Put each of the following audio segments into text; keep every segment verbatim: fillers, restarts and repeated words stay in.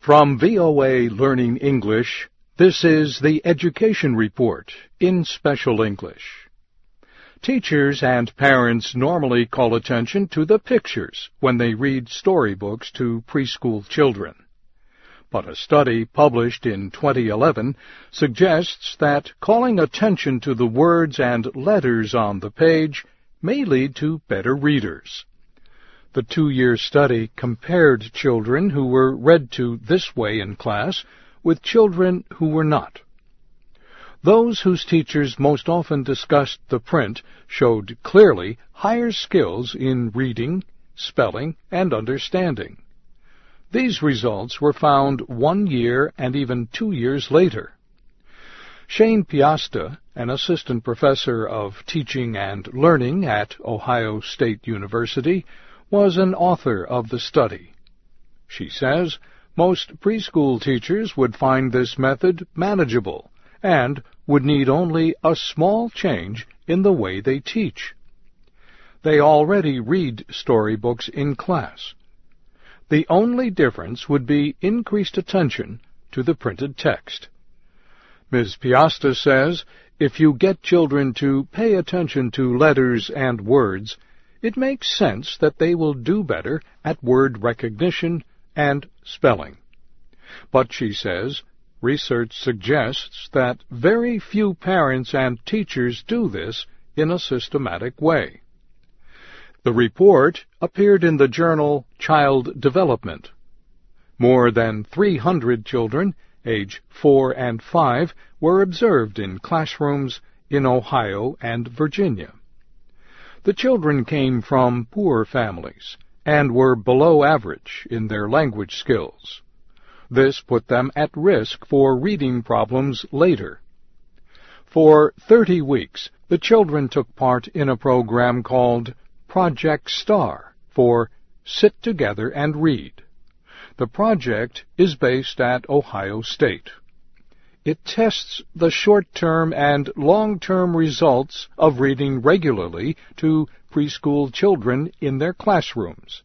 From V O A Learning English, this is the Education Report in Special English. Teachers and parents normally call attention to the pictures when they read storybooks to preschool children. But a study published in twenty eleven suggests that calling attention to the words and letters on the page may lead to better readers. The two-year study compared children who were read to this way in class with children who were not. Those whose teachers most often discussed the print showed clearly higher skills in reading, spelling, and understanding. These results were found one year and even two years later. Shane Piasta, an assistant professor of teaching and learning at Ohio State University, was an author of the study. She says most preschool teachers would find this method manageable and would need only a small change in the way they teach. They already read storybooks in class. The only difference would be increased attention to the printed text. Miz Piasta says if you get children to pay attention to letters and words, it makes sense that they will do better at word recognition and spelling. But, she says, research suggests that very few parents and teachers do this in a systematic way. The report appeared in the journal Child Development. More than three hundred children, age four and five, were observed in classrooms in Ohio and Virginia. The children came from poor families and were below average in their language skills. This put them at risk for reading problems later. For thirty weeks, the children took part in a program called Project STAR for Sit Together and Read. The project is based at Ohio State. It tests the short-term and long-term results of reading regularly to preschool children in their classrooms.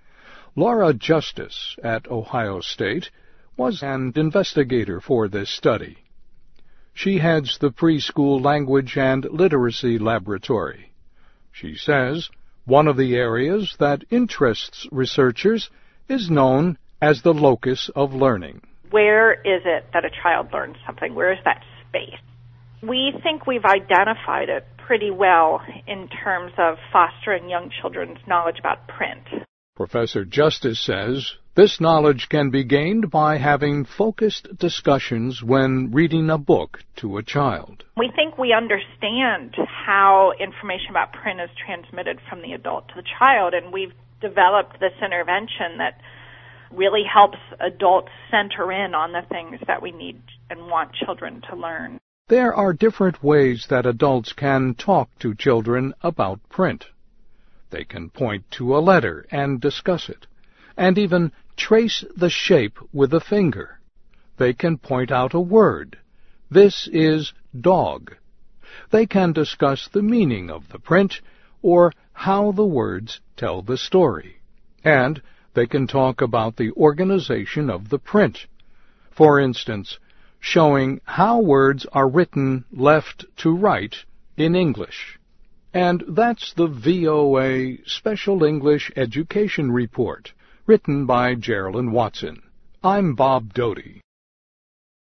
Laura Justice at Ohio State was an investigator for this study. She heads the Preschool Language and Literacy Laboratory. She says one of the areas that interests researchers is known as the locus of learning. Where is it that a child learns something? Where is that space? We think we've identified it pretty well in terms of fostering young children's knowledge about print. Professor Justice says this knowledge can be gained by having focused discussions when reading a book to a child. We think we understand how information about print is transmitted from the adult to the child, and we've developed this intervention that really helps adults center in on the things that we need and want children to learn. There are different ways that adults can talk to children about print. They can point to a letter and discuss it, and even trace the shape with a finger. They can point out a word. This is dog. They can discuss the meaning of the print or how the words tell the story. And they can talk about the organization of the print. For instance, showing how words are written left to right in English. And that's the V O A Special English Education Report, written by Geraldine Watson. I'm Bob Doty.